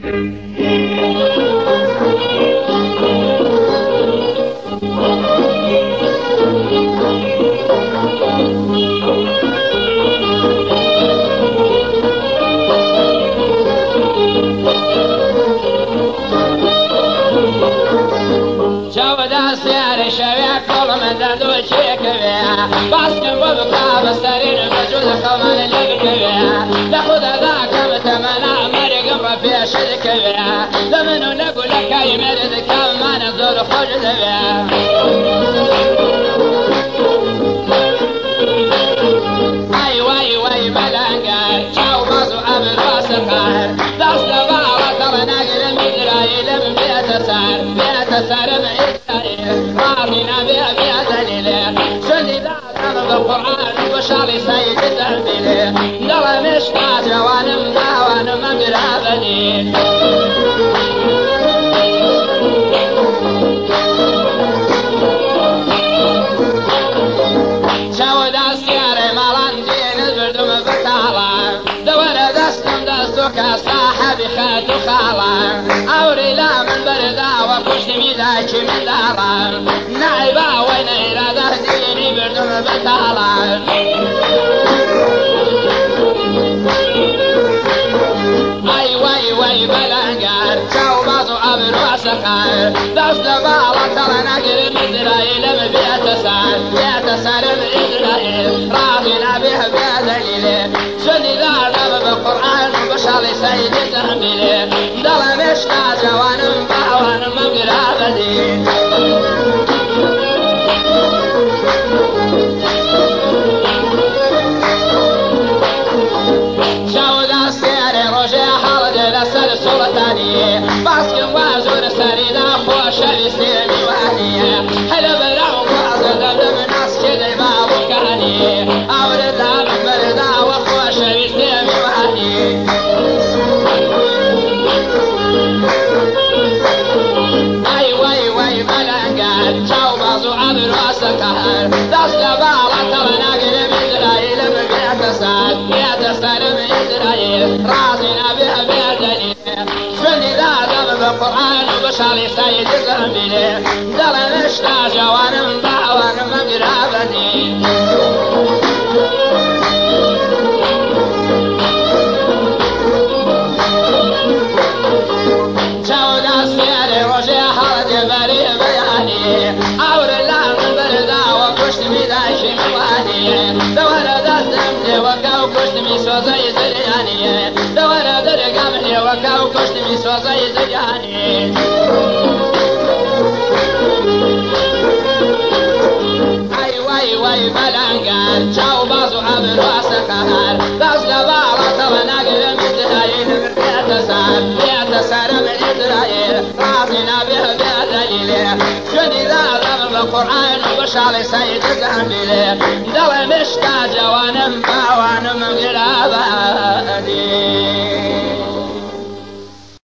باسكن ببقى بسترين بجود خمان اللي بكبيا لخد ذاك متمنى مرق في شركبيا لمنو نقول لك اي مرد كم ما نزول خجل بيا اي واي واي بلنقر شاو بازو عبر واسقار داس دبارة ترى ناقل مدراي لم بيت سار بعيد راضينا بها بها دليل شدي بالقرآن وشالي سيد التهبيل نرى مشتاج وانم داوانم مقرابني شاود السياري مالندين البردم بطالا دور دستم دستك صاحبي خد خالا اوري لا من بردا وكشت ميداك من دارا نعيبا وين إرادة ديني بردم بطالا اي واي واي بلنقر شاو بازو عبر واسقار دست بالا ترى نقر مدراي لم بيتسار بإسرائيل راضينا بها بأدليل شدي ذا بالقرآن وبشالي سيد تهميل دل مشتا جوانم باوانم مقرابدين شاود السياري روجي حالد لسر سلطاني باسكن وازور سريدا خوش بسيمي واني حلب لهم وازد دم ناس كدي بابو كاني اورد من بردا وخوش بسيمي واني اي واي واي بلنقر شاو بازو عبر واسكار داس دبالا ترى ناقل مدرايل بيتسار بإسرائيل راضينا بها بأدليل شني ذا بالقرآن وبشالي سيد الزنبيل دل مشتا جوانم باوانم مقرابني شاود السياري روجي حالد بري بياني اور الله من بردا وكشت ميداش مواني دور دستم وكاو كشت مي سوزي زرياني دور درقم وكاو كشت مي سوزي زرياني اي واي واي بلنقر شاو بازو عبر واسقار داس دبارة ترى ناقل مدهايل بيتسار بإسرائيل راضينا بها بأدليل شدي ذا بالقرآن وبشالي سيد الزنبيل دل مشتا جوانم باوانم مقرابني